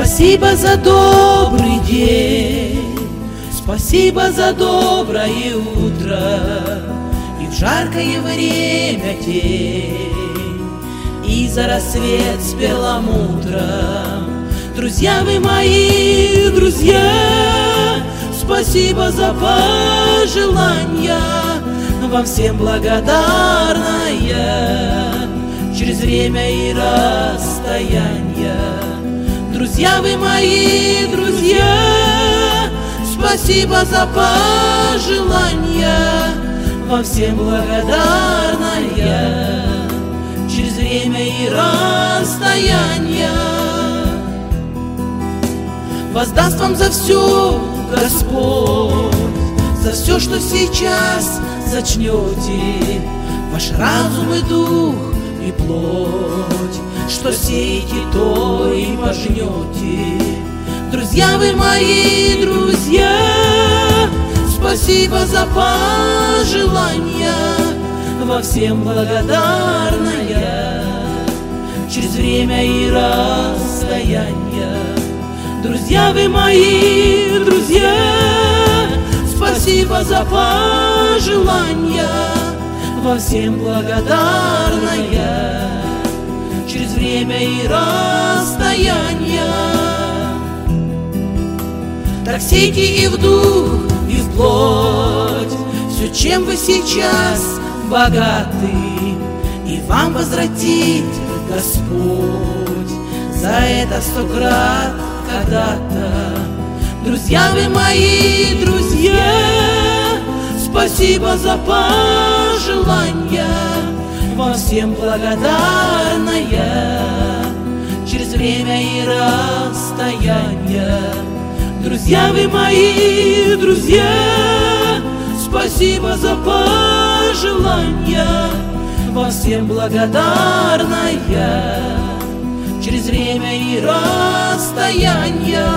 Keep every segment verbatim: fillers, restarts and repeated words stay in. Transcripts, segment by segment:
Спасибо за добрый день, спасибо за доброе утро, и в жаркое время день, и за рассвет с перламутром. Друзья вы мои, друзья, спасибо за пожелания, вам всем благодарная через время и расстояние. Друзья вы мои, друзья, спасибо за пожелания, вам всем благодарная через время и расстояние. Воздаст вам за все Господь, за все, что сейчас зачнете, ваш разум и дух и плоть, что сеете, то и пожнете. Друзья вы мои, друзья, спасибо за пожелания, во всем благодарная через время и расстояние. Друзья вы мои, друзья, спасибо за пожелания, во всем благодарная через время и расстояние. Так сейте и в дух, и в плоть все, чем вы сейчас богаты, и вам возвратит Господь за это сто крат когда-то. Друзья вы мои, друзья, спасибо за пожелания, вам всем благодарная через время и расстояние. Друзья вы мои, друзья, спасибо за пожелания, вам всем благодарная через время и расстояние.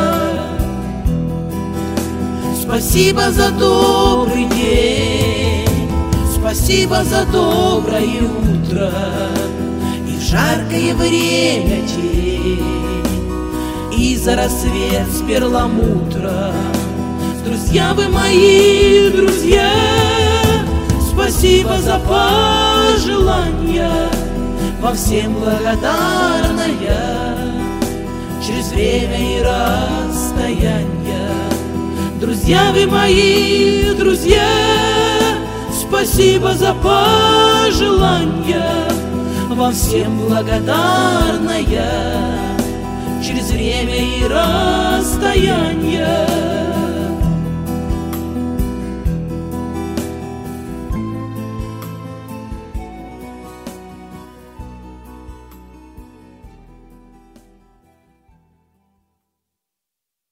Спасибо за добрый день, спасибо за доброе утро, и в жаркое время день, и за рассвет с перламутром. Друзья вы мои, друзья, спасибо за пожелания, во всем благодарная через время и расстояние. Друзья вы мои, друзья, спасибо за пожелания, вам всем благодарная через время и расстояние.